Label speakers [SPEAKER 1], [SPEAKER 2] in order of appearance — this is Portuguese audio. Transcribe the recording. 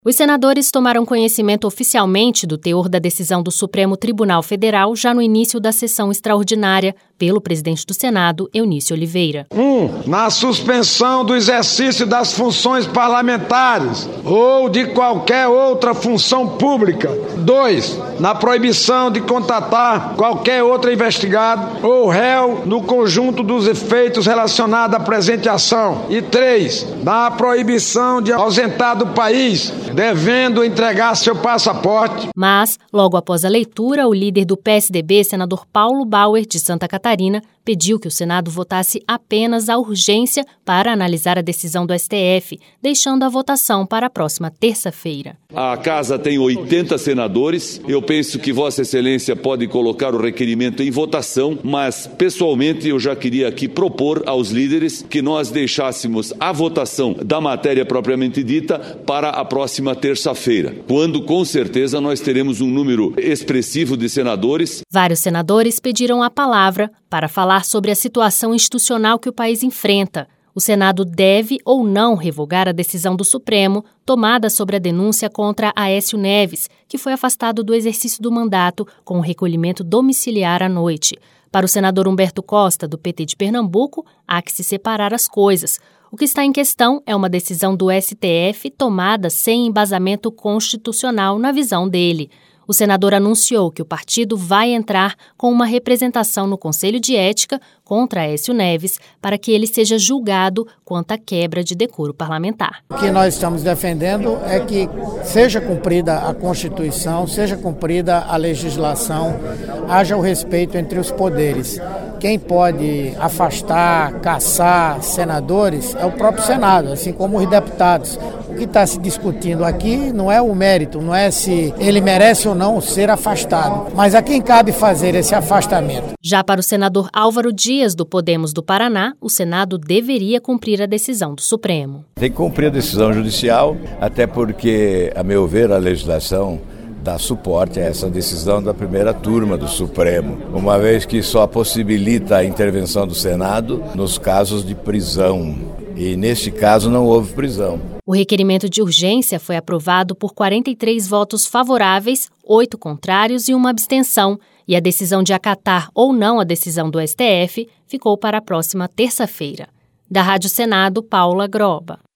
[SPEAKER 1] Os senadores tomaram conhecimento oficialmente do teor da decisão do Supremo Tribunal Federal já no início da sessão extraordinária pelo presidente do Senado, Eunício Oliveira.
[SPEAKER 2] 1. Na suspensão do exercício das funções parlamentares ou de qualquer outra função pública. 2. Na proibição de contatar qualquer outro investigado ou réu no conjunto dos efeitos relacionados à presente ação. E 3. Na proibição de ausentar do país, devendo entregar seu passaporte.
[SPEAKER 1] Mas, logo após a leitura, o líder do PSDB, senador Paulo Bauer, de Santa Catarina, pediu que o Senado votasse apenas a urgência para analisar a decisão do STF, deixando a votação para a próxima terça-feira.
[SPEAKER 3] A Casa tem 80 senadores. Eu penso que Vossa Excelência pode colocar o requerimento em votação, mas, pessoalmente, eu já queria aqui propor aos líderes que nós deixássemos a votação da matéria propriamente dita para a próxima terça-feira, quando, com certeza, nós teremos um número expressivo de senadores.
[SPEAKER 1] Vários senadores pediram a palavra para falar sobre a situação institucional que o país enfrenta. O Senado deve ou não revogar a decisão do Supremo tomada sobre a denúncia contra Aécio Neves, que foi afastado do exercício do mandato com o recolhimento domiciliar à noite. Para o senador Humberto Costa, do PT de Pernambuco, há que se separar as coisas. O que está em questão é uma decisão do STF tomada sem embasamento constitucional na visão dele. O senador anunciou que o partido vai entrar com uma representação no Conselho de Ética contra Aécio Neves para que ele seja julgado quanto à quebra de decoro parlamentar.
[SPEAKER 4] O que nós estamos defendendo é que seja cumprida a Constituição, seja cumprida a legislação, haja o respeito entre os poderes. Quem pode afastar, caçar senadores é o próprio Senado, assim como os deputados. O que está se discutindo aqui não é o mérito, não é se ele merece ou não ser afastado, mas a quem cabe fazer esse afastamento.
[SPEAKER 1] Já para o senador Álvaro Dias, do Podemos do Paraná, o Senado deveria cumprir a decisão do Supremo.
[SPEAKER 5] Tem que cumprir a decisão judicial, até porque, a meu ver, a legislação dá suporte a essa decisão da primeira turma do Supremo, uma vez que só possibilita a intervenção do Senado nos casos de prisão. E, neste caso, não houve prisão.
[SPEAKER 1] O requerimento de urgência foi aprovado por 43 votos favoráveis, 8 contrários e 1 abstenção, e a decisão de acatar ou não a decisão do STF ficou para a próxima terça-feira. Da Rádio Senado, Paula Groba.